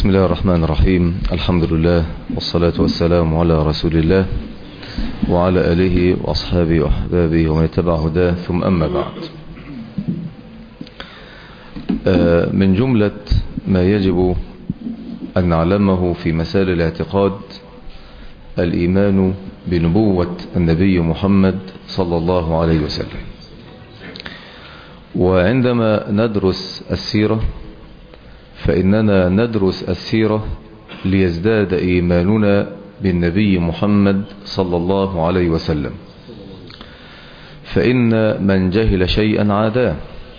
بسم الله الرحمن الرحيم. الحمد لله والصلاة والسلام على رسول الله وعلى آله وأصحابه وأحبابه ومن اتبع هداه، ثم أما بعد. من جملة ما يجب أن نعلمه في مسائل الاعتقاد الإيمان بنبوة النبي محمد صلى الله عليه وسلم. وعندما ندرس السيرة فإننا ندرس السيرة ليزداد إيماننا بالنبي محمد صلى الله عليه وسلم، فإن من جهل شيئا عاداه،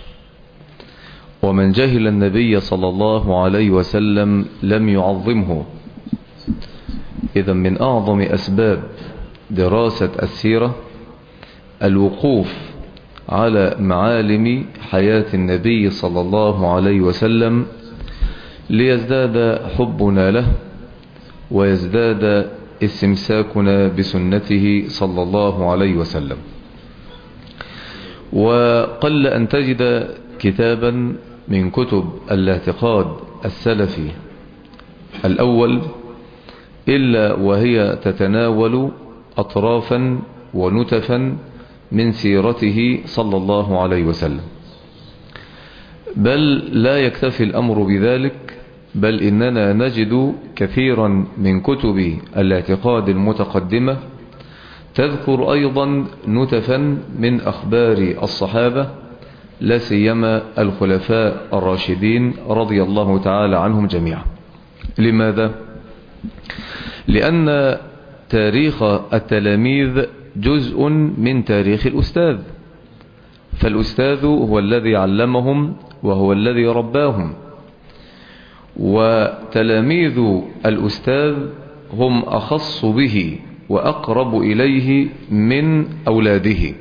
ومن جهل النبي صلى الله عليه وسلم لم يعظمه. إذا من أعظم أسباب دراسة السيرة الوقوف على معالم حياة النبي صلى الله عليه وسلم ليزداد حبنا له ويزداد استمساكنا بسنته صلى الله عليه وسلم. وقل أن تجد كتابا من كتب الاعتقاد السلفي الأول إلا وهي تتناول أطرافا ونتفا من سيرته صلى الله عليه وسلم. بل لا يكتفي الأمر بذلك، بل إننا نجد كثيرا من كتب الاعتقاد المتقدمة تذكر أيضا نتفا من أخبار الصحابة، لا سيما الخلفاء الراشدين رضي الله تعالى عنهم جميعا. لماذا؟ لأن تاريخ التلاميذ جزء من تاريخ الأستاذ، فالأستاذ هو الذي علمهم وهو الذي رباهم، وتلاميذ الأستاذ هم أخص به وأقرب إليه من أولاده.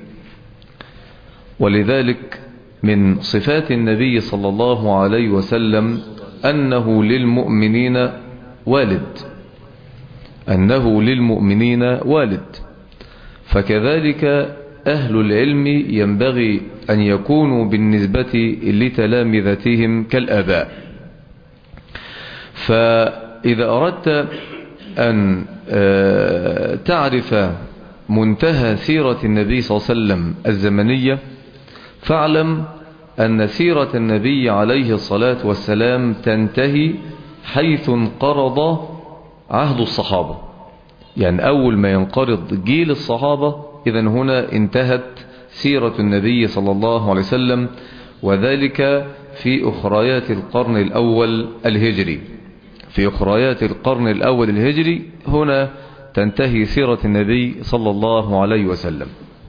ولذلك من صفات النبي صلى الله عليه وسلم أنه للمؤمنين والد، أنه للمؤمنين والد. فكذلك أهل العلم ينبغي أن يكونوا بالنسبة لتلامذتهم كالآباء. فإذا أردت أن تعرف منتهى سيرة النبي صلى الله عليه وسلم الزمنية، فاعلم أن سيرة النبي عليه الصلاة والسلام تنتهي حيث انقرض عهد الصحابة. يعني أول ما ينقرض جيل الصحابة، إذن هنا انتهت سيرة النبي صلى الله عليه وسلم، وذلك في أخريات القرن الأول الهجري. في أخريات القرن الأول الهجري هنا تنتهي سيرة النبي صلى الله عليه وسلم.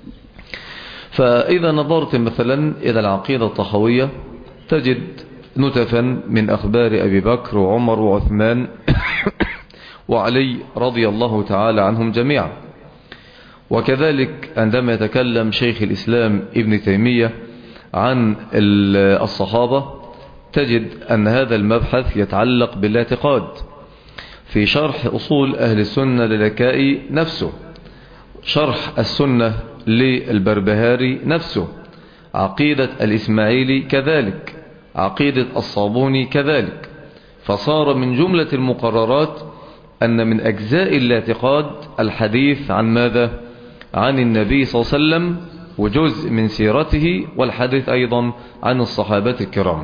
فإذا نظرت مثلا إلى العقيدة الطحوية تجد نتفا من أخبار أبي بكر وعمر وعثمان وعلي رضي الله تعالى عنهم جميعا. وكذلك عندما يتكلم شيخ الإسلام ابن تيمية عن الصحابة تجد أن هذا المبحث يتعلق بالاعتقاد. في شرح أصول أهل السنة للكائي نفسه، شرح السنة للبربهاري نفسه، عقيدة الإسماعيلي كذلك، عقيدة الصابوني كذلك. فصار من جملة المقررات أن من أجزاء الاعتقاد الحديث عن ماذا؟ عن النبي صلى الله عليه وسلم وجزء من سيرته، والحديث أيضا عن الصحابة الكرام.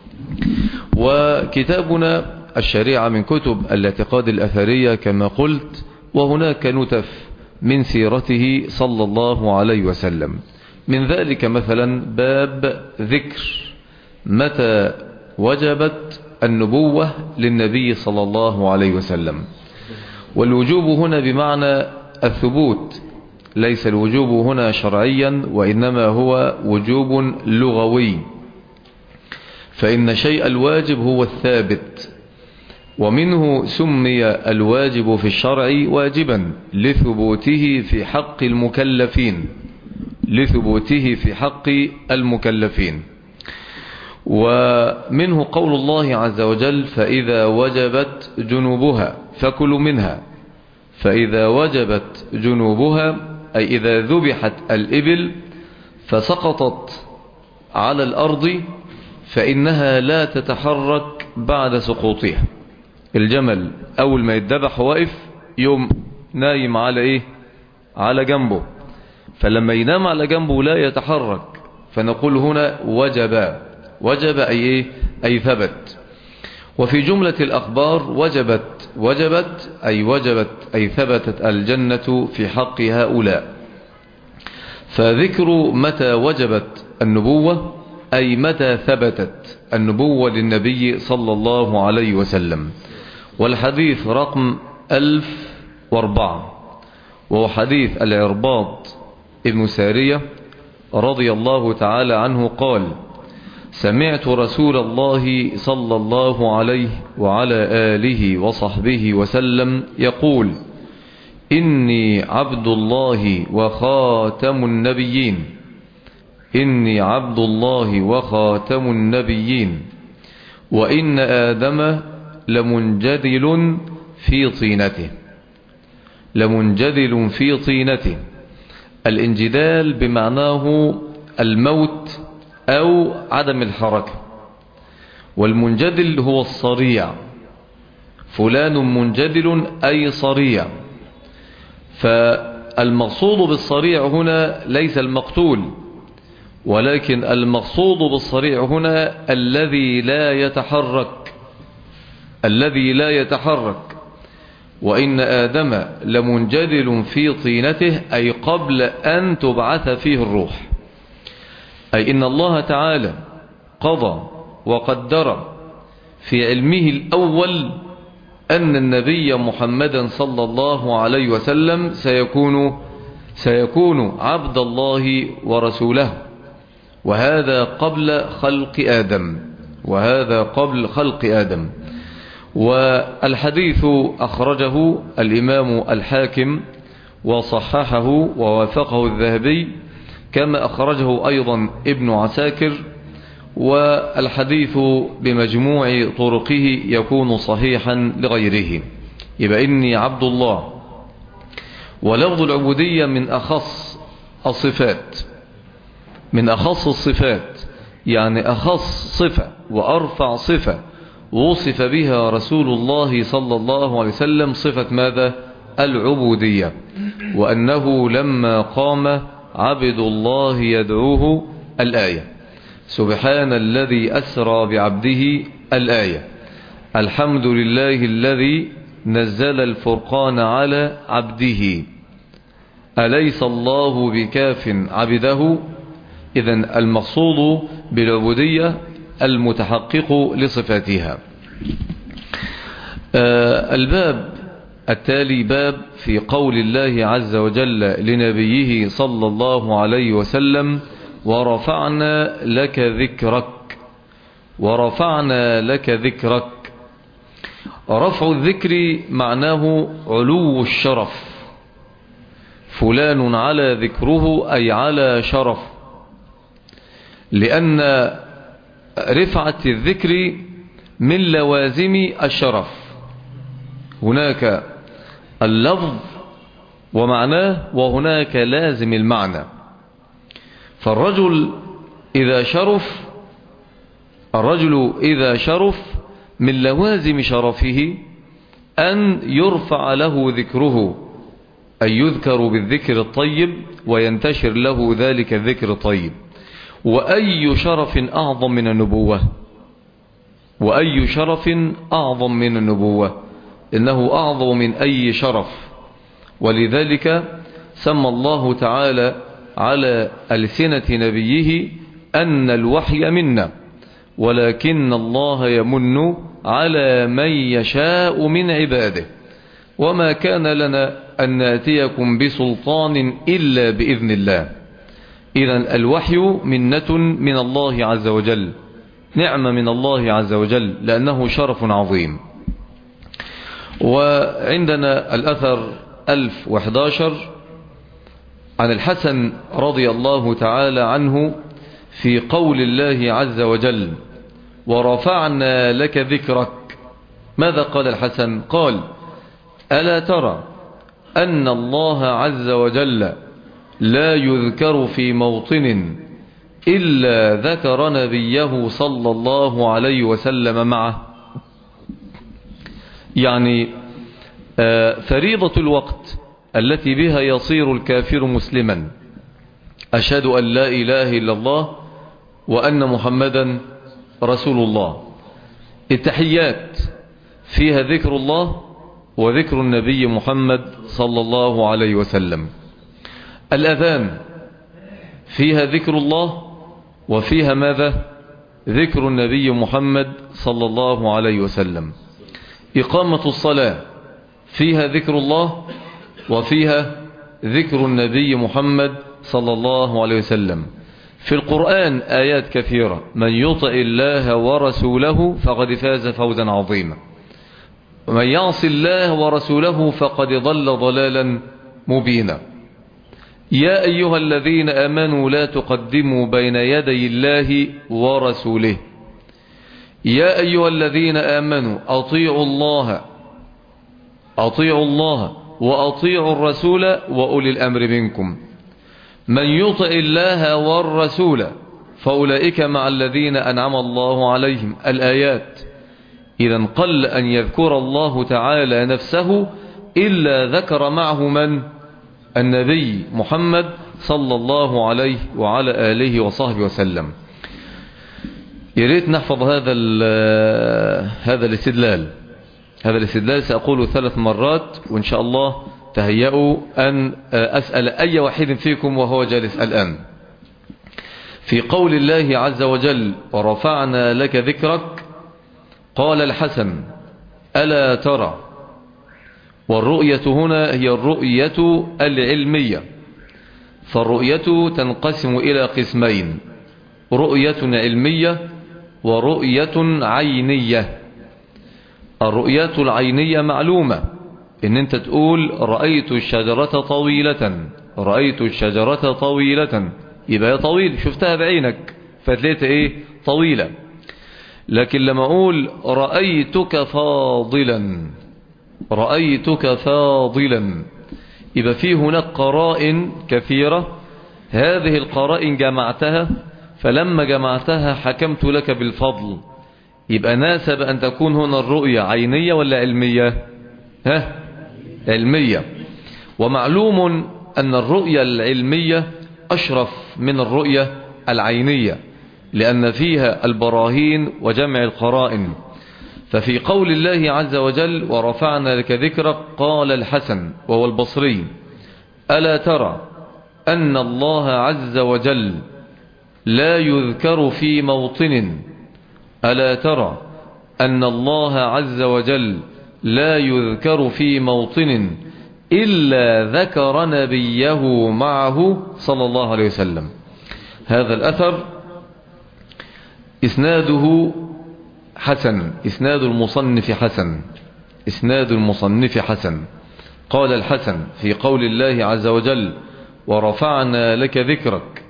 وكتابنا الشريعة من كتب الاعتقاد الأثرية كما قلت، وهناك نتف من سيرته صلى الله عليه وسلم. من ذلك مثلا باب ذكر متى وجبت النبوة للنبي صلى الله عليه وسلم. والوجوب هنا بمعنى الثبوت، ليس الوجوب هنا شرعيا، وإنما هو وجوب لغوي. فإن شيء الواجب هو الثابت، ومنه سمي الواجب في الشرع واجبا لثبوته في حق المكلفين، لثبوته في حق المكلفين. ومنه قول الله عز وجل: فإذا وجبت جنوبها فكلوا منها. فإذا وجبت جنوبها أي إذا ذبحت الإبل فسقطت على الأرض فإنها لا تتحرك بعد سقوطها. الجمل أول ما يتذبح واقف يوم نايم على إيه؟ على جنبه، فلما ينام على جنبه لا يتحرك، فنقول هنا وجب. وجب أي إيه؟ أي ثبت. وفي جملة الأخبار وجبت أي ثبتت الجنة في حق هؤلاء. فذكر متى وجبت النبوة أي متى ثبتت النبوة للنبي صلى الله عليه وسلم. والحديث رقم 1004 وهو حديث العرباض ابن سارية رضي الله تعالى عنه قال: سمعت رسول الله صلى الله عليه وعلى آله وصحبه وسلم يقول: إني عبد الله وخاتم النبيين، إني عبد الله وخاتم النبيين، وإن آدم لمنجدل في طينته. لمنجدل في طينته، الانجدال بمعناه الموت أو عدم الحركة، والمنجدل هو الصريع. فلان منجدل أي صريع. فالمقصود بالصريع هنا ليس المقتول، ولكن المقصود بالصريع هنا الذي لا يتحرك، الذي لا يتحرك. وإن آدم لمنجدل في طينته أي قبل أن تبعث فيه الروح، أي إن الله تعالى قضى وقدر في علمه الأول أن النبي محمدا صلى الله عليه وسلم سيكون عبد الله ورسوله، وهذا قبل خلق آدم، وهذا قبل خلق آدم. والحديث أخرجه الإمام الحاكم وصححه ووافقه الذهبي، كما أخرجه أيضا ابن عساكر، والحديث بمجموع طرقه يكون صحيحا لغيره. يبقى إني عبد الله، ولفظ العبودية من أخص الصفات، من أخص الصفات، يعني أخص صفة وأرفع صفة وصف بها رسول الله صلى الله عليه وسلم، صفة ماذا؟ العبودية. وأنه لما قام عبد الله يدعوه، الآية. سبحان الذي أسرى بعبده، الآية. الحمد لله الذي نزل الفرقان على عبده، أليس الله بكاف عبده. إذن المقصود بالعبودية المتحقق لصفاتها. الباب التالي باب في قول الله عز وجل لنبيه صلى الله عليه وسلم: ورفعنا لك ذكرك. ورفعنا لك ذكرك. رفع الذكر معناه علو الشرف، فلان على ذكره أي على شرف، لأن رفعة الذكر من لوازم الشرف. هناك اللفظ ومعناه، وهناك لازم المعنى. فالرجل إذا شرف من لوازم شرفه أن يرفع له ذكره، أن يذكر بالذكر الطيب وينتشر له ذلك الذكر الطيب. وأي شرف أعظم من النبوة؟ وأي شرف أعظم من النبوة؟ إنه أعظم من أي شرف. ولذلك سمى الله تعالى على ألسنة نبيه أن الوحي منا، ولكن الله يمن على من يشاء من عباده، وما كان لنا أن نأتيكم بسلطان إلا بإذن الله. إذن الوحي منة من الله عز وجل، نعمة من الله عز وجل، لأنه شرف عظيم. وعندنا الأثر 1011 عن الحسن رضي الله تعالى عنه في قول الله عز وجل: ورفعنا لك ذكرك. ماذا قال الحسن؟ قال: ألا ترى أن الله عز وجل لا يذكر في موطن إلا ذكر نبيه صلى الله عليه وسلم معه. يعني فريضة الوقت التي بها يصير الكافر مسلما: أشهد أن لا إله إلا الله وأن محمدا رسول الله. التحيات فيها ذكر الله وذكر النبي محمد صلى الله عليه وسلم. الأذان فيها ذكر الله وفيها ماذا؟ ذكر النبي محمد صلى الله عليه وسلم. إقامة الصلاة فيها ذكر الله وفيها ذكر النبي محمد صلى الله عليه وسلم. في القرآن آيات كثيرة: من يطع الله ورسوله فقد فاز فوزا عظيما، ومن يعص الله ورسوله فقد ضل ضلالا مبينا. يا أيها الذين آمنوا لا تقدموا بين يدي الله ورسوله. يا أيها الذين آمنوا أطيعوا الله وأطيعوا الرسول وأولي الأمر منكم. من يطع الله والرسول فأولئك مع الذين أنعم الله عليهم. الآيات. إذا قل أن يذكر الله تعالى نفسه إلا ذكر معه من؟ النبي محمد صلى الله عليه وعلى آله وصحبه وسلم. يريد نحفظ هذا الاستدلال سأقوله 3 مرات، وإن شاء الله تهيئوا أن أسأل أي واحد فيكم وهو جالس الآن. في قول الله عز وجل: ورفعنا لك ذكرك، قال الحسن: ألا ترى. والرؤية هنا هي الرؤية العلمية، فالرؤية تنقسم إلى قسمين: رؤية علمية ورؤية عينية. الرؤية العينية معلومة، إن أنت تقول رأيت الشجرة طويلة، يبقى طويل، شفتها بعينك فتليت إيه؟ طويلة. لكن لما أقول رأيتك فاضلا يبقى فيه هناك قرائن كثيرة، هذه القرائن جمعتها، فلما جمعتها حكمت لك بالفضل. يبقى ناسب أن تكون هنا الرؤية عينية ولا علمية؟ علمية. ومعلوم أن الرؤية العلمية أشرف من الرؤية العينية، لأن فيها البراهين وجمع القرائن. ففي قول الله عز وجل: ورفعنا لك ذكرك، قال الحسن وهو البصري: ألا ترى أن الله عز وجل لا يذكر في موطن ألا ترى أن الله عز وجل لا يذكر في موطن إلا ذكر نبيه معه صلى الله عليه وسلم. هذا الأثر إسناده حسن، إسناد المصنف حسن. قال الحسن في قول الله عز وجل: ورفعنا لك ذكرك،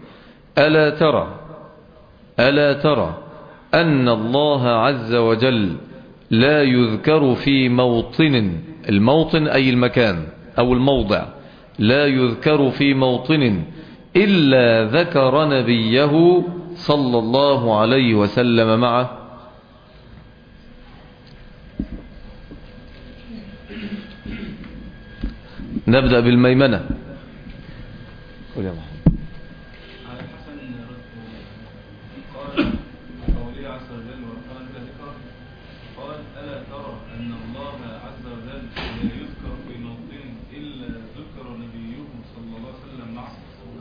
ألا ترى أن الله عز وجل لا يذكر في موطن، الموطن أي المكان أو الموضع، لا يذكر في موطن إلا ذكر نبيه صلى الله عليه وسلم معه. نبدأ بالميمنة. قل يا محمد. على حسن قال قوله عز وجل: ورفعنا لك ذكرك، قال: ألا ترى أن الله عز وجل لا يذكر في موطن إلا ذكر نبيه صلى الله عليه وسلم معه.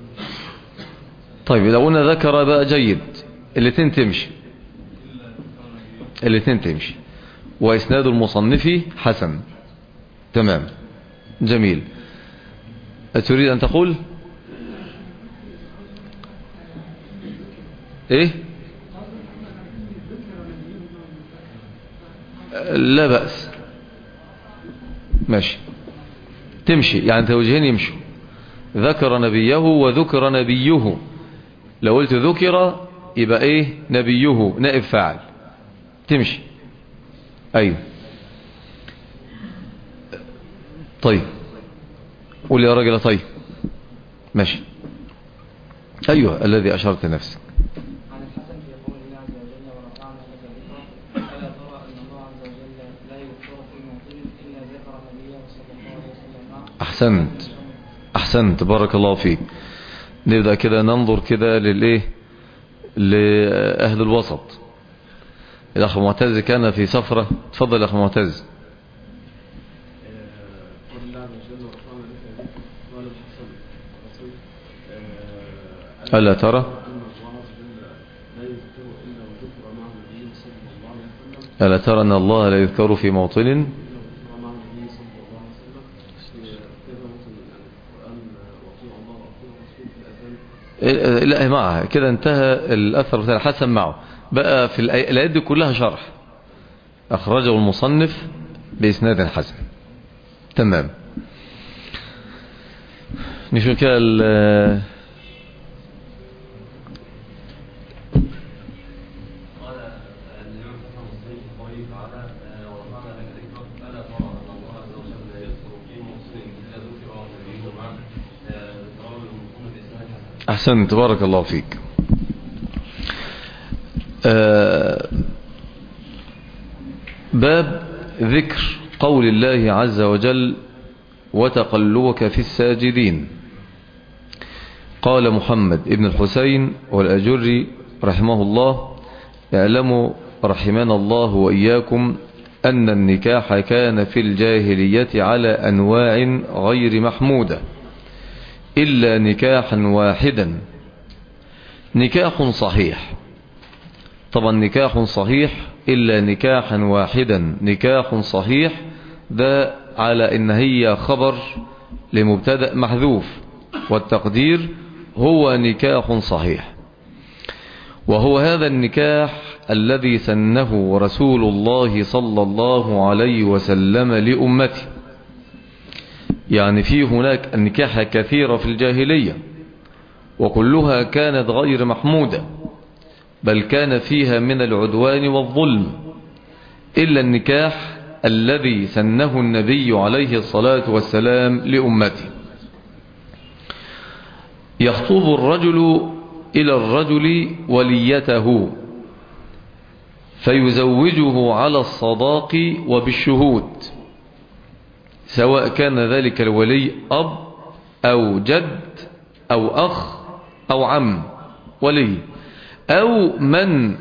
طيب لو قلنا ذكر بقى جيد، الاثنين تمشي، وإسناد المصنف حسن. تمام، جميل. تريد أن تقول إيه؟ لا بأس، ماشي، تمشي، يعني توجهين يمشوا. ذكر نبيه وذكر نبيه. لو قلت ذكر يبقى إيه؟ نبيه نائب فاعل، تمشي. أيوه، طيب قول يا راجل. طيب ماشي. أيوه، الذي أشرت نفسك. عن الحسن في قول الله عز وجل: ورفعنا لك ذكرك، ألا ترى أن الله عز وجل لا يذكر في أحسنت بارك الله فيك. نبدأ كده ننظر كده للإيه لأهل الوسط. الأخ معتز كان في سفرة. تفضل أخ معتز. ألا ترى أن الله لا يذكر في موطن. لا معها كده انتهى الأثر بتاع الحسن معه. بقى في الآيات دي كلها شرح أخرجه المصنف بإسناد حسن. تمام. نشوف كده أحسنت بارك الله فيك. باب ذكر قول الله عز وجل وتقلبك في الساجدين. قال محمد ابن الحسين والأجري رحمه الله: اعلموا رحمنا الله وإياكم أن النكاح كان في الجاهلية على أنواع غير محمودة إلا نكاحا واحدا نكاح صحيح. طبعا نكاح صحيح إلا نكاحا واحدا نكاح صحيح، ده على إن هي خبر لمبتدأ محذوف، والتقدير هو نكاح صحيح. وهو هذا النكاح الذي سنه رسول الله صلى الله عليه وسلم لأمته. يعني في هناك النكاح كثيرة في الجاهلية وكلها كانت غير محمودة، بل كان فيها من العدوان والظلم، إلا النكاح الذي سنه النبي عليه الصلاة والسلام لأمته. يخطب الرجل إلى الرجل وليته فيزوجه على الصداق وبالشهود، سواء كان ذلك الولي أب أو جد أو أخ أو عم ولي، أو من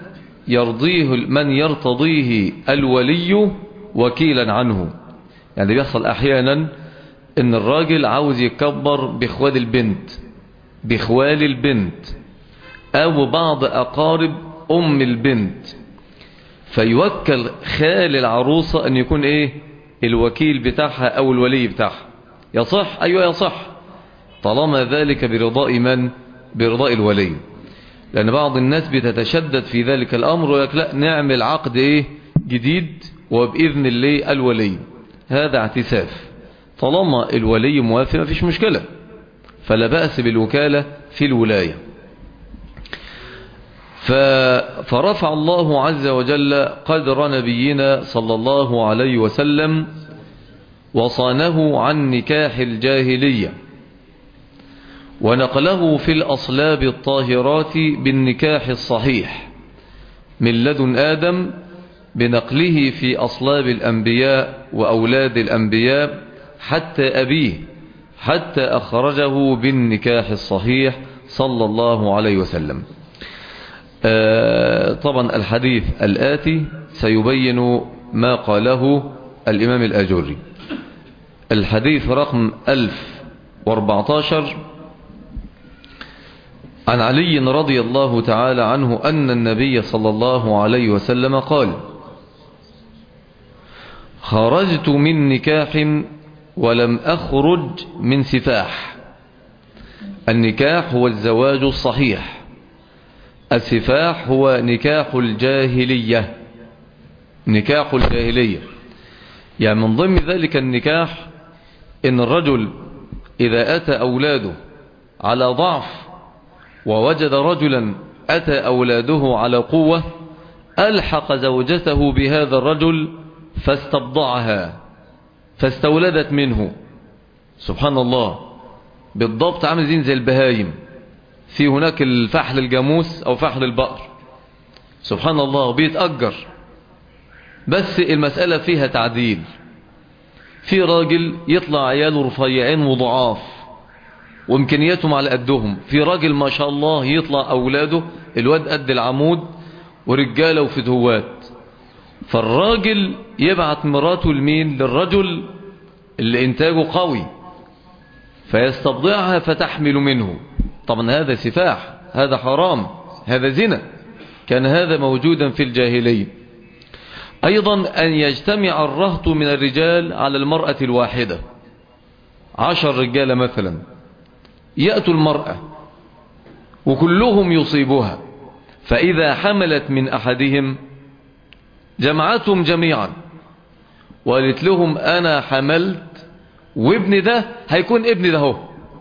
يرتضيه الولي وكيلا عنه. يعني بيحصل أحيانا إن الراجل عاوز يكبر بإخوال البنت أو بعض أقارب أم البنت، فيوكل خال العروسة أن يكون الوكيل بتاعها أو الولي بتاعها. يصح؟ أيوة يصح، طالما ذلك برضاء من؟ برضاء الولي. لأن بعض الناس بتتشدد في ذلك الأمر ويقول لا، نعمل عقد جديد وبإذن الله الولي. هذا اعتساف. طالما الولي موافق مفيش مشكلة، فلا بأس بالوكالة في الولاية. فرفع الله عز وجل قدر نبينا صلى الله عليه وسلم وصانه عن نكاح الجاهلية، ونقله في الأصلاب الطاهرات بالنكاح الصحيح من لدن آدم، بنقله في أصلاب الأنبياء وأولاد الأنبياء حتى أبيه، حتى أخرجه بالنكاح الصحيح صلى الله عليه وسلم. طبعا الحديث الآتي سيبين ما قاله الإمام الآجري. الحديث رقم 1014 عن علي رضي الله تعالى عنه أن النبي صلى الله عليه وسلم قال: خرجت من نكاح ولم أخرج من سفاح. النكاح هو الزواج الصحيح، السفاح هو نكاح الجاهلية. نكاح الجاهلية يعني من ضمن ذلك النكاح إن الرجل إذا أتى أولاده على ضعف ووجد رجلا أتى أولاده على قوة، ألحق زوجته بهذا الرجل فاستبضعها فاستولدت منه. سبحان الله، بالضبط عامل زي البهايم. في هناك الفحل الجاموس أو فحل البقر، سبحان الله، بيتأجر، بس المسألة فيها تعديل. في راجل يطلع عياله رفيعين وضعاف وامكانياتهم على قدهم، في راجل ما شاء الله يطلع اولاده الواد قد العمود ورجاله وفتوات، فالراجل يبعت مراته لمين؟ للرجل اللي انتاجه قوي فيستبضعها فتحمل منه. طبعا هذا سفاح، هذا حرام، هذا زنا، كان هذا موجودا في الجاهلية. أيضا أن يجتمع الرهط من الرجال على المرأة الواحدة، 10 رجال مثلا يأتوا المرأة وكلهم يصيبها، فإذا حملت من أحدهم جمعتهم جميعا وقالت لهم أنا حملت وابن ده هيكون ابن ده هو،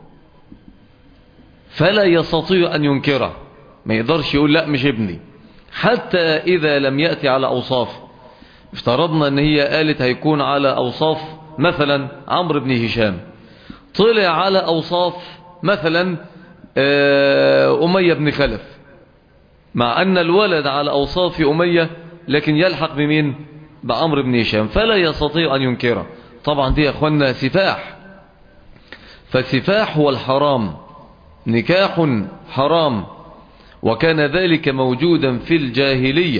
فلا يستطيع أن ينكره، ما يقدرش يقول لا مش ابني، حتى إذا لم يأتي على أوصاف. افترضنا أن هي قالت هيكون على أوصاف مثلا عمرو بن هشام، طلع على أوصاف مثلا أمية بن خلف، مع أن الولد على أوصاف أمية لكن يلحق بمين؟ بعمرو بن هشام، فلا يستطيع أن ينكره. طبعا دي يا أخوانا سفاح، فالسفاح هو الحرام، نكاح حرام، وكان ذلك موجودا في الجاهلية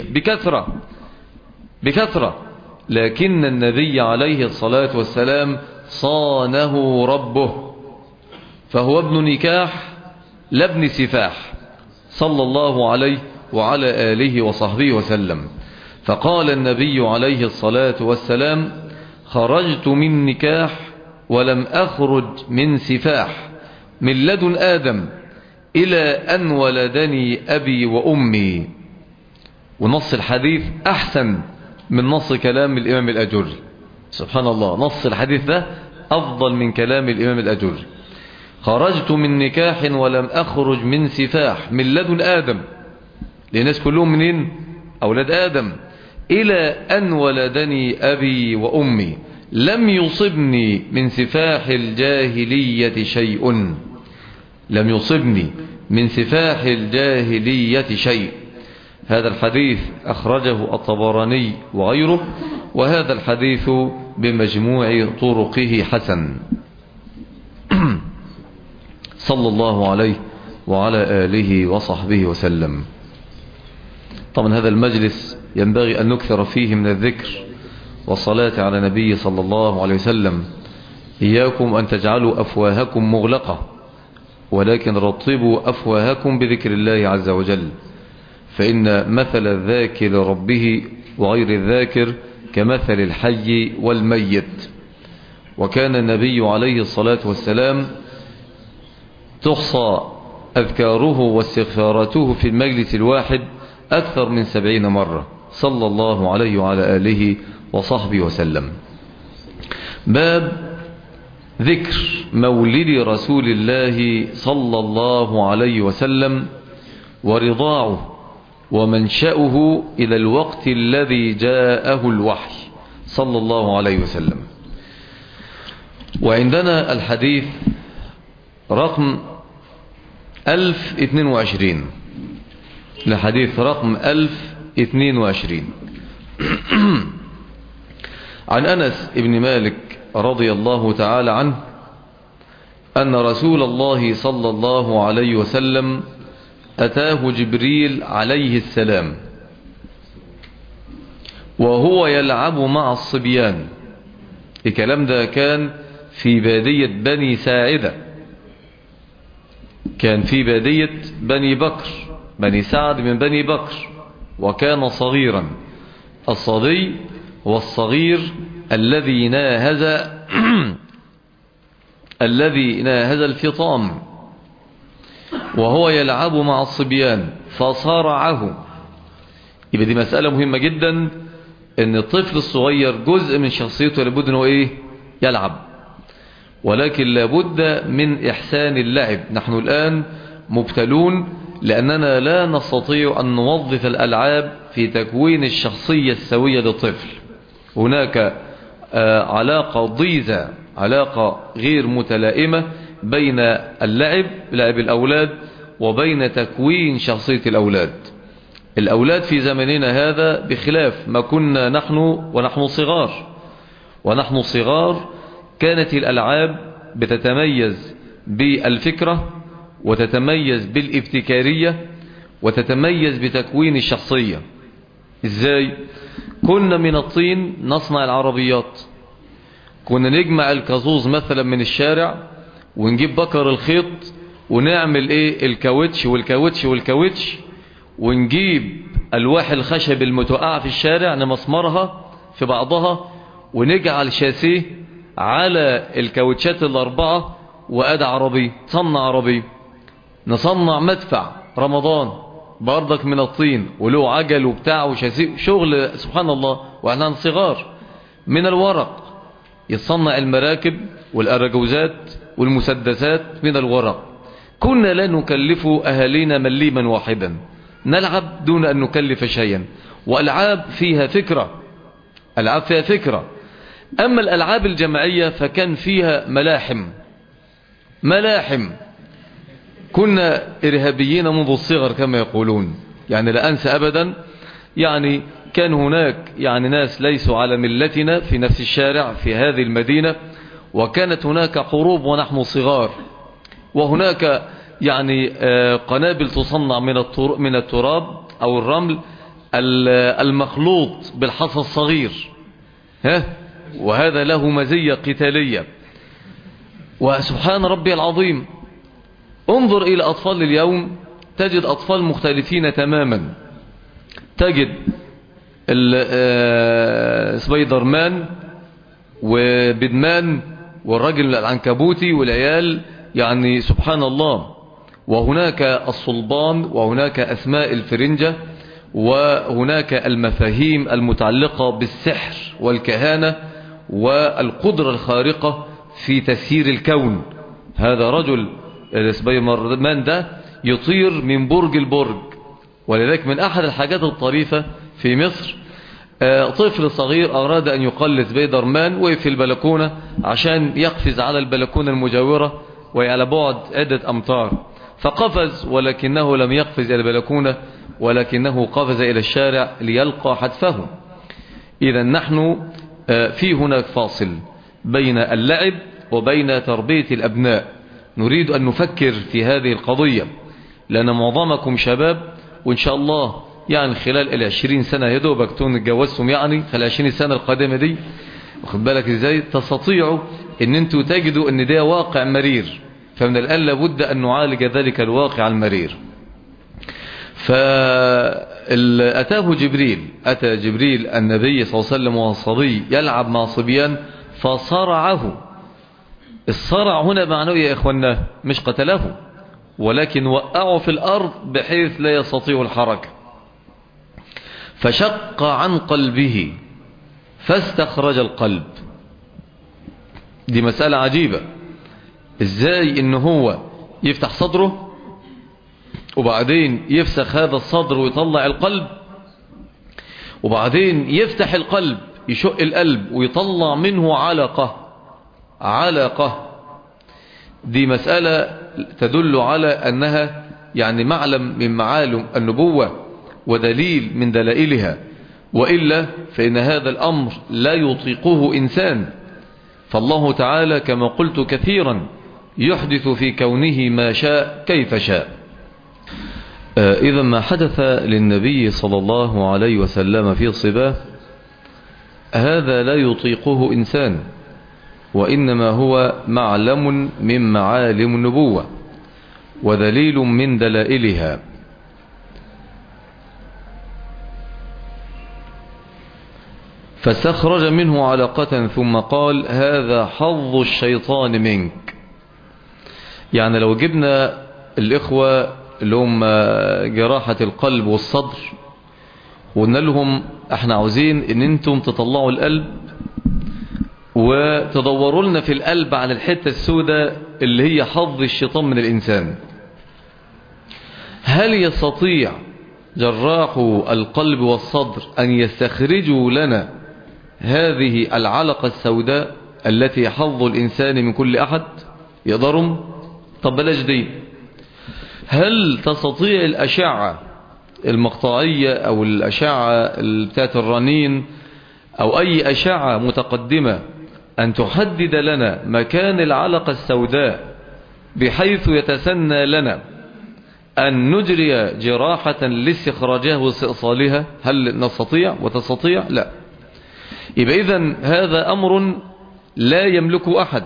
بكثرة، لكن النبي عليه الصلاة والسلام صانه ربه، فهو ابن نكاح لا ابن سفاح صلى الله عليه وعلى آله وصحبه وسلم. فقال النبي عليه الصلاة والسلام خرجت من نكاح ولم أخرج من سفاح من لدن آدم إلى أن ولدني أبي وأمي. ونص الحديث أحسن من نص كلام الإمام الأجري، سبحان الله، نص الحديث ده أفضل من كلام الإمام الأجري. خرجت من نكاح ولم أخرج من سفاح من لدن آدم، للناس كلهم منين؟ أولاد آدم، إلى أن ولدني أبي وأمي لم يصبني من سفاح الجاهلية شيء، لم يصبني من سفاح الجاهلية شيء. هذا الحديث أخرجه الطبراني وغيره، وهذا الحديث بمجموع طرقه حسن. صلى الله عليه وعلى آله وصحبه وسلم. طبعا هذا المجلس ينبغي أن نكثر فيه من الذكر والصلاة على نبي صلى الله عليه وسلم. إياكم أن تجعلوا أفواهكم مغلقة، ولكن رطبوا أفواهكم بذكر الله عز وجل، فإن مثل الذاكر لربه وغير الذاكر كمثل الحي والميت. وكان النبي عليه الصلاة والسلام تحصى أذكاره واستغفاراته في المجلس الواحد أكثر من 70 مرة صلى الله عليه وعلى آله وصحبه وسلم. باب ذكر مولد رسول الله صلى الله عليه وسلم ورضاعه ومنشأه إلى الوقت الذي جاءه الوحي صلى الله عليه وسلم. وعندنا الحديث رقم 1022، الحديث رقم 1022 عن أنس بن مالك رضي الله تعالى عنه أن رسول الله صلى الله عليه وسلم أتاه جبريل عليه السلام وهو يلعب مع الصبيان. الكلام ده كان في بادية بني ساعدة، كان في بادية بني بكر، بني سعد من بني بكر، وكان صغيرا. الصبي هو الصغير الذي ناهز الفطام، وهو يلعب مع الصبيان فصارعه. يبقى دي مسألة مهمة جدا، ان الطفل الصغير جزء من شخصيته لابد انه ايه؟ يلعب، ولكن لابد من إحسان اللعب. نحن الآن مبتلون لأننا لا نستطيع أن نوظف الألعاب في تكوين الشخصية السوية للطفل. هناك علاقة ضيزة، علاقة غير متلائمة بين اللعب، لعب الأولاد، وبين تكوين شخصية الأولاد. الأولاد في زمننا هذا بخلاف ما كنا نحن ونحن صغار كانت الألعاب بتتميز بالفكرة وتتميز بالابتكارية وتتميز بتكوين الشخصية. ازاي؟ كنا من الطين نصنع العربيات، كنا نجمع الكازوز مثلا من الشارع ونجيب بكر الخيط ونعمل ايه الكاوتش والكاوتش والكاوتش، ونجيب الواح الخشب المتوقعة في الشارع نمسمرها في بعضها ونجعل شاسيه على الكاوتشات الأربعة وأدى عربي، تصنع عربي. نصنع مدفع رمضان برضك من الطين وله عجل وبتاع وشاسيه، شغل سبحان الله واحنا صغار. من الورق يتصنع المراكب والأرجوزات والمسدسات من الورق. كنا لا نكلف أهالينا مليما واحدا، نلعب دون أن نكلف شيئا، وألعاب فيها فكرة، ألعاب فيها فكرة. أما الألعاب الجماعية فكان فيها ملاحم. كنا إرهابيين منذ الصغر كما يقولون. يعني لا أنسى أبدا، يعني كان هناك يعني ناس ليسوا على ملتنا في نفس الشارع في هذه المدينة، وكانت هناك حروب ونحن صغار، وهناك يعني قنابل تصنع من التراب أو الرمل المخلوط بالحصى الصغير، وهذا له مزية قتالية. وسبحان ربي العظيم، انظر إلى أطفال اليوم تجد أطفال مختلفين تماما. تجد سبايدر مان وبيدمان والرجل العنكبوتي والعيال، يعني سبحان الله. وهناك الصلبان وهناك أسماء الفرنجة وهناك المفاهيم المتعلقة بالسحر والكهانة والقدرة الخارقة في تسيير الكون. هذا رجل سبايدر مان ده يطير من برج البرج. ولذلك من أحد الحاجات الطريفة في مصر، طفل صغير أراد أن يقلد سبايدر مان، وقف في البلكونة عشان يقفز على البلكونة المجاورة وهي على بعد عدة أمتار، فقفز ولكنه لم يقفز إلى البلكونة ولكنه قفز إلى الشارع ليلقى حتفه. إذا نحن في هناك فاصل بين اللعب وبين تربية الأبناء. نريد أن نفكر في هذه القضية، لأن معظمكم شباب، وإن شاء الله يعني خلال 20 سنة يدوبك تكون اتجوزتم، يعني خلال 20 سنة القادمة دي، واخد بالك ازاي، تستطيعوا ان انتوا تجدوا ان ده واقع مرير. فمن الآن لابد أن نعالج ذلك الواقع المرير. فأتاه جبريل، أتى جبريل النبي صلى الله عليه وسلم وصبي يلعب مع صبيان فصرعه. الصرع هنا معناه يا إخوانا مش قتله، ولكن وقعه في الأرض بحيث لا يستطيع الحركة، فشق عن قلبه فاستخرج القلب. دي مسألة عجيبة، ازاي ان هو يفتح صدره وبعدين يفسخ هذا الصدر ويطلع القلب، وبعدين يفتح القلب يشق القلب ويطلع منه علقة. دي مسألة تدل على أنها يعني معلم من معالم النبوة ودليل من دلائلها، وإلا فإن هذا الأمر لا يطيقه إنسان. فالله تعالى كما قلت كثيرا يحدث في كونه ما شاء كيف شاء. إذا ما حدث للنبي صلى الله عليه وسلم في صباه هذا لا يطيقه إنسان، وإنما هو معلم من معالم النبوة ودليل من دلائلها. فاستخرج منه علقة ثم قال هذا حظ الشيطان منك. يعني لو جبنا الإخوة اللي هم جراحة القلب والصدر وقلنا لهم احنا عاوزين ان انتم تطلعوا القلب وتدوروا لنا في القلب على الحتة السوداء اللي هي حظ الشيطان من الإنسان، هل يستطيع جراح القلب والصدر أن يستخرجوا لنا هذه العلقة السوداء التي حظ الإنسان من كل أحد؟ يقدروا؟ طب بلاش دي، هل تستطيع الأشعة المقطعية أو الأشعة بتاعت الرنين أو أي أشعة متقدمة أن تحدد لنا مكان العلقة السوداء بحيث يتسنى لنا أن نجري جراحة لاستخراجها واستئصالها، هل نستطيع وتستطيع؟ لا. يبقى إذن هذا أمر لا يملك أحد،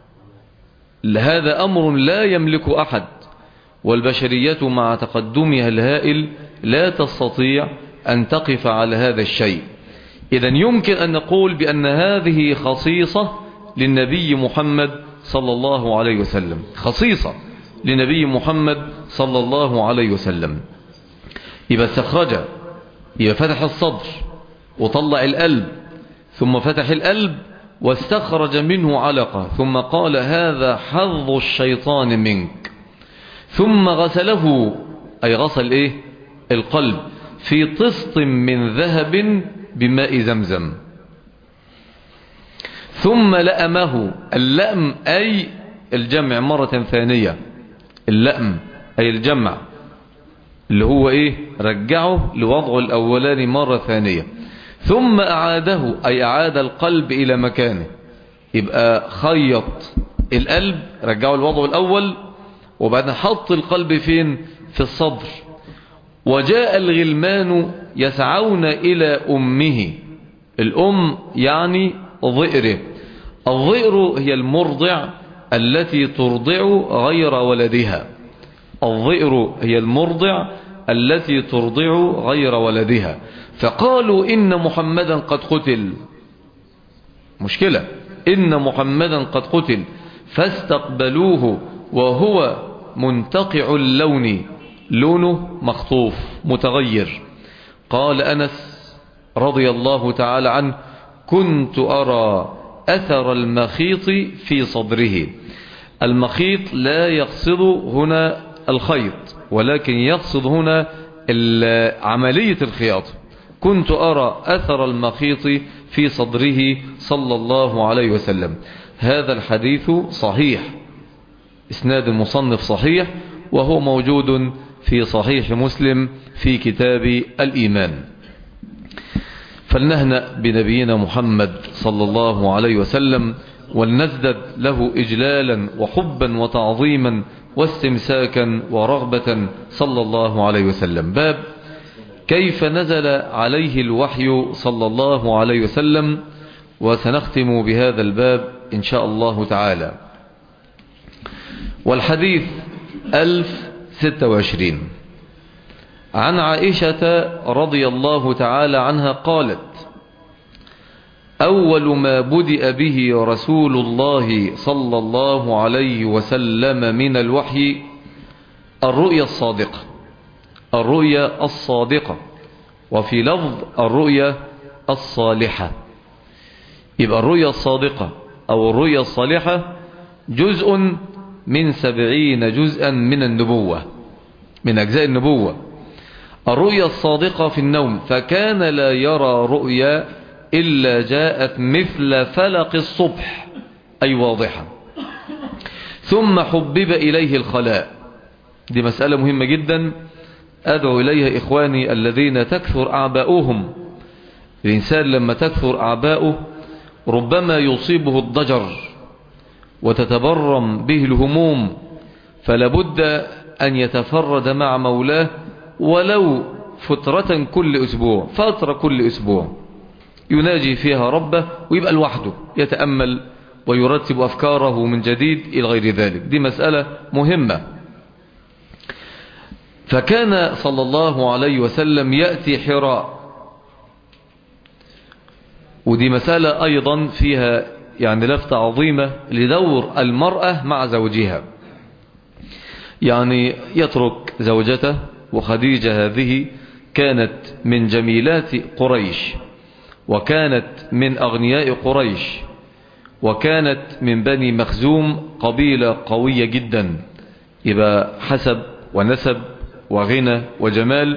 هذا أمر لا يملك أحد، والبشرية مع تقدمها الهائل لا تستطيع أن تقف على هذا الشيء. إذن يمكن أن نقول بأن هذه خصيصة للنبي محمد صلى الله عليه وسلم، خصيصة لنبي محمد صلى الله عليه وسلم. يبقى استخرج، يبقى فتح الصدر وطلع القلب، ثم فتح القلب واستخرج منه علقة، ثم قال هذا حظ الشيطان منك، ثم غسله، أي غسل إيه؟ القلب في طست من ذهب بماء زمزم، ثم لأمه. اللأم أي الجمع مرة ثانية، اللأم أي الجمع اللي هو إيه؟ رجعه لوضعه الأولاني مرة ثانية، ثم أعاده أي أعاد القلب إلى مكانه. يبقى خيط القلب، رجعه لوضعه الأول، وبعدين حط القلب فين؟ في الصدر. وجاء الغلمان يسعون إلى أمه، الأم يعني ضئره. الضئر هي المرضع التي ترضع غير ولدها، الضئر هي المرضع التي ترضع غير ولدها. فقالوا إن محمدا قد قتل، مشكلة، إن محمدا قد قتل، فاستقبلوه وهو منتقع اللون، لونه مخطوف متغير. قال أنس رضي الله تعالى عنه كنت أرى أثر المخيط في صدره. المخيط لا يقصد هنا الخيط، ولكن يقصد هنا عملية الخياطة. كنت أرى أثر المخيط في صدره صلى الله عليه وسلم. هذا الحديث صحيح، إسناد المصنف صحيح، وهو موجود في صحيح مسلم في كتاب الإيمان. فلنهنأ بنبينا محمد صلى الله عليه وسلم، ولنزدد له إجلالا وحبا وتعظيما واستمساكا ورغبة صلى الله عليه وسلم. باب كيف نزل عليه الوحي صلى الله عليه وسلم، وسنختم بهذا الباب إن شاء الله تعالى. والحديث 1026 عن عائشة رضي الله تعالى عنها قالت أول ما بدأ به رسول الله صلى الله عليه وسلم من الوحي الرؤيا الصادقة، الرؤيا الصادقة، وفي لفظ الرؤيا الصالحة. يبقى الرؤيا الصادقة أو الرؤيا الصالحة جزء من 70 جزءا من النبوة، من أجزاء النبوة. الرؤيا الصادقة في النوم، فكان لا يرى رؤيا إلا جاءت مثل فلق الصبح، أي واضحة. ثم حبب إليه الخلاء. دي مسألة مهمة جدا أدعو إليها إخواني الذين تكثر أعباؤهم. الإنسان لما تكثر أعباؤه ربما يصيبه الضجر وتتبرم به الهموم، فلابد أن يتفرد مع مولاه ولو فترة كل أسبوع، فترة كل أسبوع يناجي فيها ربه ويبقى لوحده يتأمل ويرتب أفكاره من جديد إلى غير ذلك. دي مسألة مهمة. فكان صلى الله عليه وسلم يأتي حراء، ودي مسألة أيضا فيها يعني لفتة عظيمة لدور المرأة مع زوجها. يعني يترك زوجته، وخديجة هذه كانت من جميلات قريش، وكانت من أغنياء قريش، وكانت من بني مخزوم، قبيلة قوية جدا، يبقى حسب ونسب وغنى وجمال،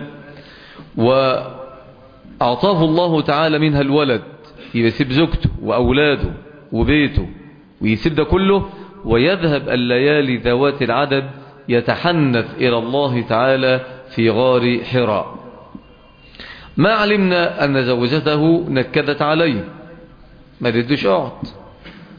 وأعطاه الله تعالى منها الولد، يسيب زوجته وأولاده وبيته ويسيب ده كله ويذهب الليالي ذوات العدد يتحنث إلى الله تعالى في غار حراء. ما علمنا أن زوجته نكدت عليه، ما ردش اقعد،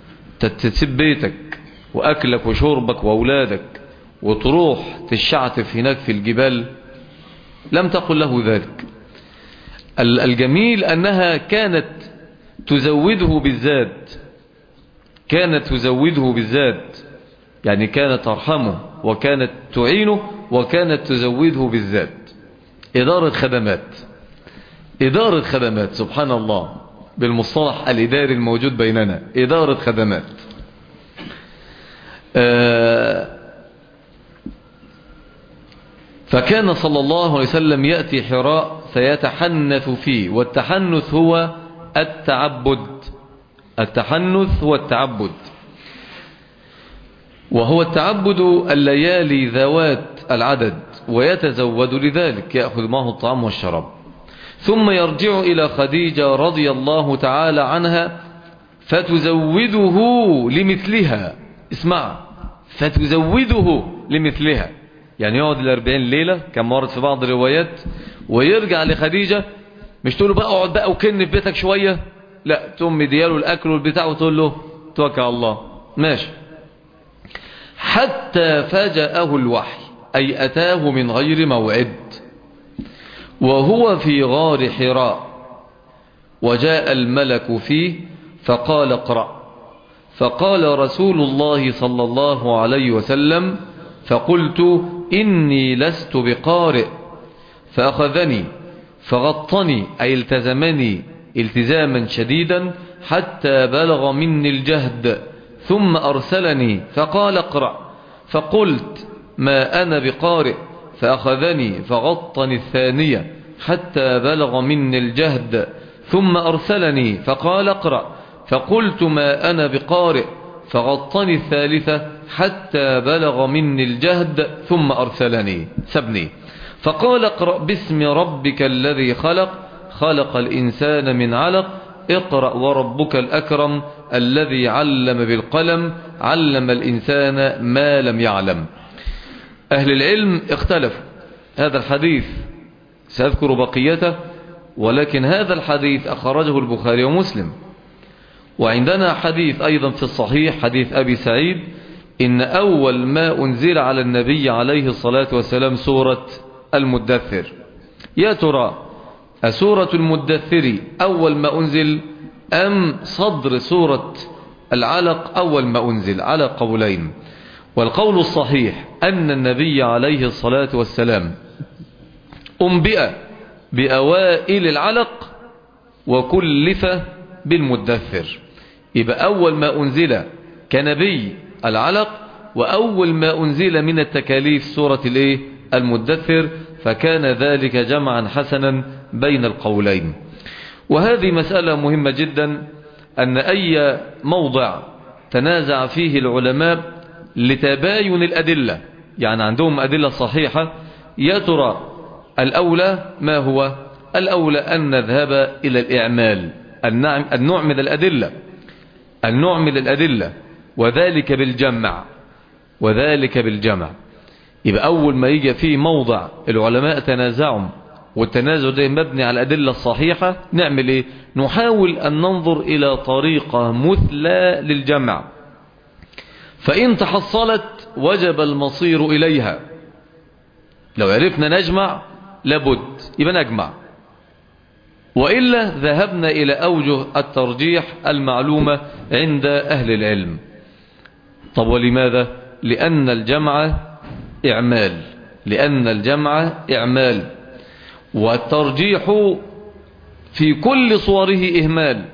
تسيب بيتك وأكلك وشربك وأولادك وتروح تشعتف هناك في الجبال؟ لم تقل له ذلك. الجميل أنها كانت تزوده بالزاد، كانت تزوده بالزاد، يعني كانت ترحمه وكانت تعينه وكانت تزوده بالزاد. إدارة خدمات، إدارة خدمات، سبحان الله بالمصطلح الإداري الموجود بيننا، إدارة خدمات. فكان صلى الله عليه وسلم يأتي حراء فيتحنث فيه، والتحنث هو التعبد، التحنث هو التعبد، وهو التعبد الليالي ذوات العدد، ويتزود لذلك، يأخذ معه الطعام والشراب، ثم يرجع إلى خديجة رضي الله تعالى عنها فتزوده لمثلها. اسمع، فتزوده لمثلها، يعني يقعد 40 ليلة كما ورد في بعض الروايات، ويرجع لخديجة، مش تقول له بقى اقعد بقى وكن في بيتك شوية، لا، تقوم مدياله الأكل والبتاع وتقول له توكل على الله ماشي. حتى فاجأه الوحي، أي أتاه من غير موعد، وهو في غار حراء، وجاء الملك فيه فقال اقرأ، فقال رسول الله صلى الله عليه وسلم، فقلت إني لست بقارئ، فأخذني فغطني، أي التزمني التزاما شديدا حتى بلغ مني الجهد، ثم أرسلني فقال اقرأ، فقلت ما أنا بقارئ، فأخذني فغطني الثانية حتى بلغ مني الجهد، ثم أرسلني فقال اقرأ، فقلت ما أنا بقارئ، فغطني الثالثة حتى بلغ مني الجهد، ثم أرسلني، سبني، فقال اقرأ باسم ربك الذي خلق، خلق الإنسان من علق، اقرأ وربك الأكرم الذي علم بالقلم، علم الإنسان ما لم يعلم. أهل العلم اختلفوا هذا الحديث، سأذكر بقيته، ولكن هذا الحديث أخرجه البخاري ومسلم. وعندنا حديث أيضا في الصحيح، حديث أبي سعيد، إن أول ما أنزل على النبي عليه الصلاة والسلام سورة المدثر. يا ترى سورة المدثر أول ما أنزل أم صدر سورة العلق أول ما أنزل؟ على قولين، والقول الصحيح أن النبي عليه الصلاة والسلام أنبئ بأوائل العلق وكلف بالمدثر، يبقى أول ما أنزل كنبي العلق، وأول ما أنزل من التكاليف سورة المدثر، فكان ذلك جمعا حسنا بين القولين. وهذه مسألة مهمة جدا، أن أي موضع تنازع فيه العلماء لتباين الأدلة، يعني عندهم أدلة صحيحة، يا ترى الأولى ما هو؟ الأولى أن نذهب إلى الإعمال، أن نعمل الأدلة، أن نعمل الأدلة، وذلك بالجمع، وذلك بالجمع. يبقى أول ما يجي فيه موضع العلماء تنازعهم، والتنازع ده مبني على الأدلة الصحيحة، نعمل إيه؟ نحاول أن ننظر إلى طريقة مثلى للجمع، فإن تحصلت وجب المصير إليها. لو عرفنا نجمع لابد يبقى نجمع، وإلا ذهبنا إلى أوجه الترجيح المعلومة عند أهل العلم. طب ولماذا؟ لأن الجمع إعمال، لأن الجمع إعمال، والترجيح في كل صوره إهمال،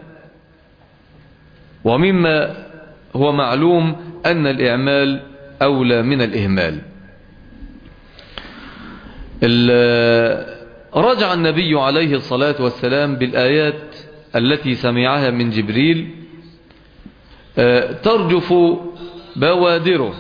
ومما هو معلوم أن الإعمال أولى من الإهمال. رجع النبي عليه الصلاة والسلام بالآيات التي سمعها من جبريل ترجف بوادره.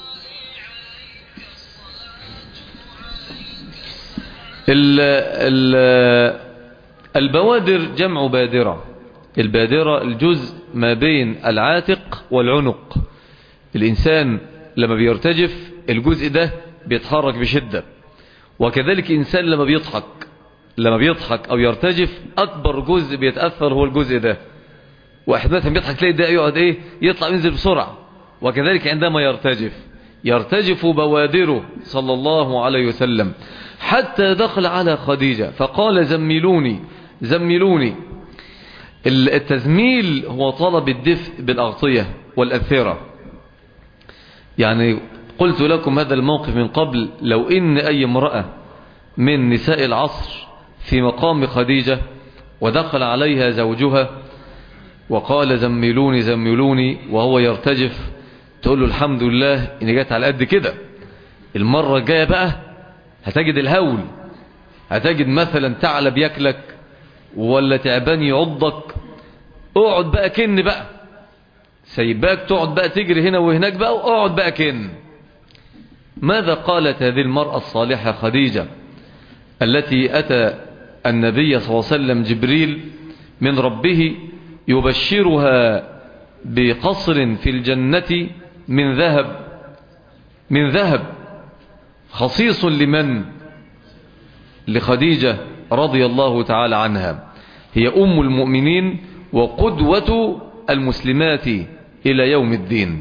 البوادر جمع بادرة، البادرة الجزء ما بين العاتق والعنق. الإنسان لما بيرتجف الجزء ده بيتحرك بشدة، وكذلك الإنسان لما بيضحك أو يرتجف أكبر جزء بيتأثر هو الجزء ده. واحد مثلا بيضحك تلاقي ده يقعد ايه يطلع وينزل بسرعة. وكذلك عندما يرتجف بوادره صلى الله عليه وسلم، حتى دخل على خديجة فقال زملوني. التزميل هو طلب الدفء بالأغطية والأثرة. يعني قلت لكم هذا الموقف من قبل، لو إن أي امرأة من نساء العصر في مقام خديجة ودخل عليها زوجها وقال زملوني وهو يرتجف، تقول له الحمد لله إن جات على قد كده، المرة الجاية بقى هتجد الهول، هتجد مثلا ثعلب ياكلك ولا تعبان يعضك، اقعد بقى كن بقى، سيباك تقعد بقى تجري هنا وهناك بقى، واقعد بقى كن. ماذا قالت هذه المرأة الصالحة خديجة التي أتى النبي صلى الله عليه وسلم جبريل من ربه يبشرها بقصر في الجنة من ذهب خصيص لمن؟ لخديجة رضي الله تعالى عنها، هي أم المؤمنين وقدوة المسلمات إلى يوم الدين.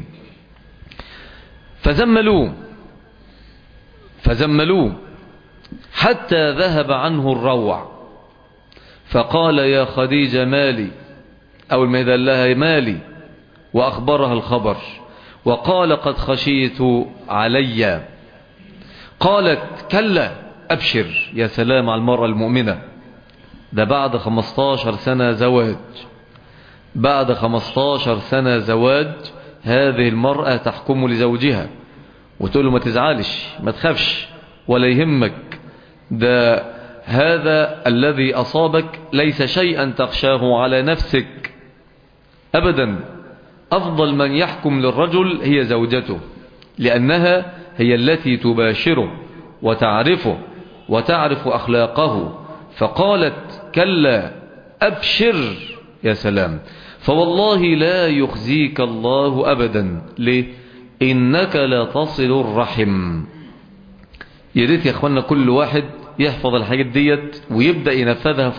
فزملوه حتى ذهب عنه الروع، فقال يا خديجة مالي، أو الميدان لها مالي، وأخبرها الخبر، وقال قد خشيت علي. قالت كلا أبشر. يا سلام على المرأة المؤمنة، ده بعد 15 سنة زواج، بعد 15 سنة زواج هذه المرأة تحكم لزوجها وتقول له ما تزعلش، ما تخافش ولا يهمك، ده هذا الذي أصابك ليس شيئا تخشاه على نفسك أبدا. أفضل من يحكم للرجل هي زوجته، لأنها هي التي تباشره وتعرفه وتعرف أخلاقه. فقالت كلا أبشر. يا سلام. فوالله لا يخزيك الله أبدا. ليه؟ إنك لا تصل الرحم. يا ريت يا أخوانا كل واحد يحفظ الحاجات ديت ويبدأ ينفذها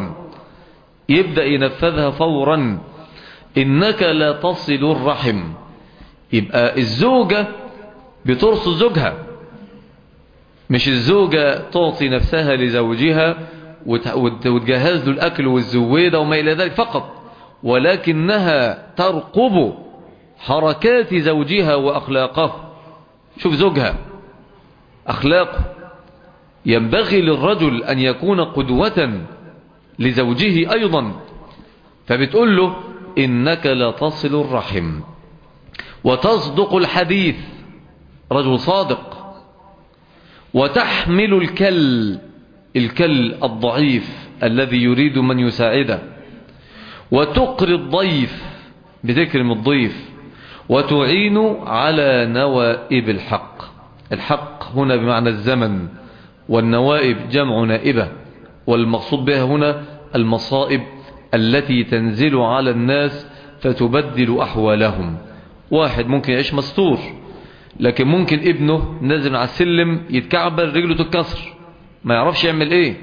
فورا. إنك لا تصل الرحم. يبقى الزوجة بترصد زوجها، مش الزوجة تعطي نفسها لزوجها وتجهز له الأكل والزويدة وما إلى ذلك فقط، ولكنها ترقب حركات زوجها وأخلاقه. شوف زوجها أخلاقه، ينبغي للرجل أن يكون قدوة لزوجه أيضا. فبتقول له إنك لا تصل الرحم وتصدق الحديث، رجل صادق، وتحمل الكل الضعيف الذي يريد من يساعده، وتقري الضيف بتكرم الضيف، وتعين على نوائب الحق. الحق هنا بمعنى الزمن، والنوائب جمع نائبة، والمقصود بها هنا المصائب التي تنزل على الناس فتبدل أحوالهم. واحد ممكن يعيش مستور، لكن ممكن ابنه نازل على السلم يتكعبل رجله تتكسر ما يعرفش يعمل ايه.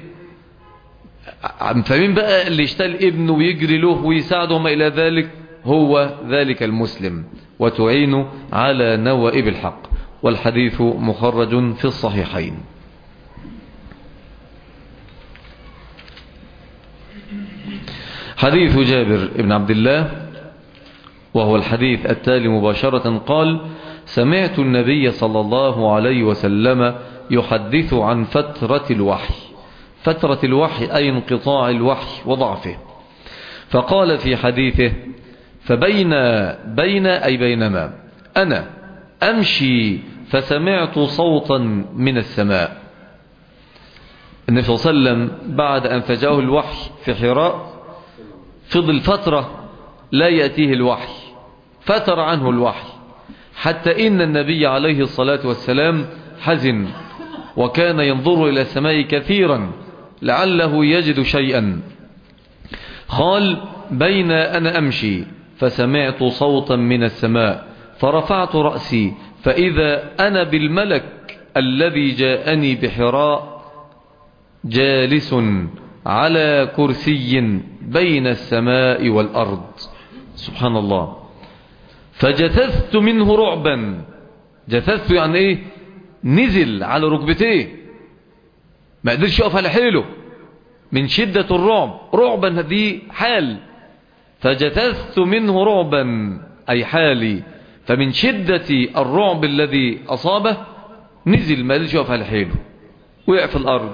فمين بقى اللي يشتغل ابنه ويجري له ويساعده وما إلى ذلك؟ هو ذلك المسلم. وتعين على نوائب الحق. والحديث مخرج في الصحيحين. حديث جابر بن عبد الله، وهو الحديث التالي مباشرة، قال: سمعت النبي صلى الله عليه وسلم يحدث عن فترة الوحي. فترة الوحي أي انقطاع الوحي وضعفه. فقال في حديثه: بينما أنا أمشي فسمعت صوتا من السماء. النبي صلى الله عليه وسلم بعد أن فجاءه الوحي في حراء فضل فترة لا يأتيه الوحي، فتر عنه الوحي، حتى إن النبي عليه الصلاة والسلام حزن وكان ينظر إلى السماء كثيرا لعله يجد شيئا. قال: بين أنا أمشي فسمعت صوتا من السماء فرفعت رأسي فإذا أنا بالملك الذي جاءني بحراء جالس على كرسي بين السماء والأرض. سبحان الله. فجثثت منه رعبا. جثثت يعني ايه؟ نزل على ركبتيه، ما قدرش يقف على حيله من شدة الرعب. رعبا هذه حال، فجثثت منه رعبا أي حالي، فمن شدة الرعب الذي أصابه نزل ما قدرش يقف على حيله، وقع في الأرض.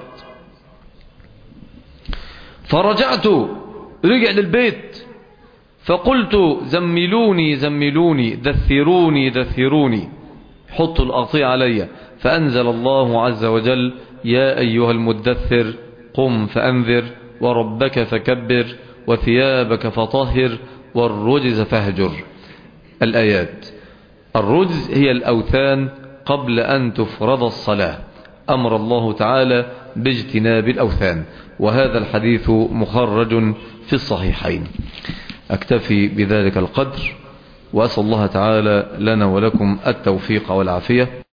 فرجعت، رجع للبيت، فقلت زملوني زملوني، دثروني دثروني، حطوا الأغطية علي. فأنزل الله عز وجل: يا أيها المدثر قم فأنذر وربك فكبر وثيابك فطهر والرجز فاهجر. الآيات. الرجز هي الأوثان قبل أن تفرض الصلاة، أمر الله تعالى باجتناب الأوثان، وهذا الحديث مخرج في الصحيحين. أكتفي بذلك القدر، وأسأل الله تعالى لنا ولكم التوفيق والعافية.